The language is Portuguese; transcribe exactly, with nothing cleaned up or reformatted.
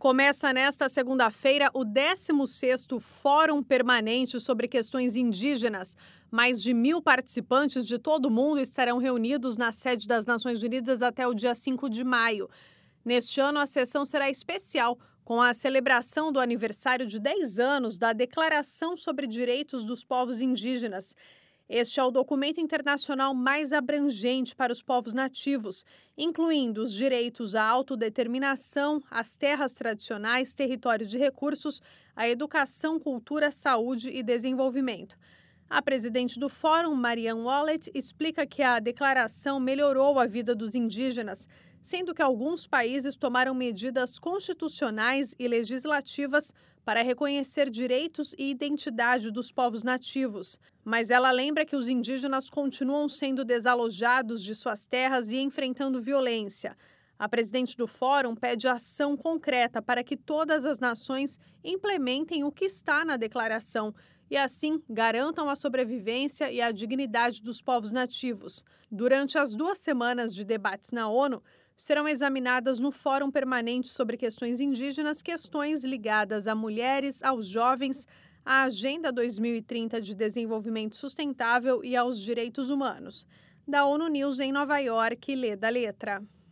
Começa nesta segunda-feira o décimo sexto Fórum Permanente sobre Questões Indígenas. Mais de mil participantes de todo o mundo estarão reunidos na sede das Nações Unidas até o dia cinco de maio. Neste ano, a sessão será especial, com a celebração do aniversário de dez anos da Declaração sobre Direitos dos Povos Indígenas. Este é o documento internacional mais abrangente para os povos nativos, incluindo os direitos à autodeterminação, às terras tradicionais, territórios de recursos, à educação, cultura, saúde e desenvolvimento. A presidente do Fórum, Marianne Wallet, explica que a declaração melhorou a vida dos indígenas, sendo que alguns países tomaram medidas constitucionais e legislativas para reconhecer direitos e identidade dos povos nativos. Mas ela lembra que os indígenas continuam sendo desalojados de suas terras e enfrentando violência. A presidente do Fórum pede ação concreta para que todas as nações implementem o que está na declaração e, assim, garantam a sobrevivência e a dignidade dos povos nativos. Durante as duas semanas de debates na ONU, serão examinadas no Fórum Permanente sobre Questões Indígenas questões ligadas a mulheres, aos jovens, à Agenda dois mil e trinta de Desenvolvimento Sustentável e aos direitos humanos. Da ONU News em Nova York, Leda Letra.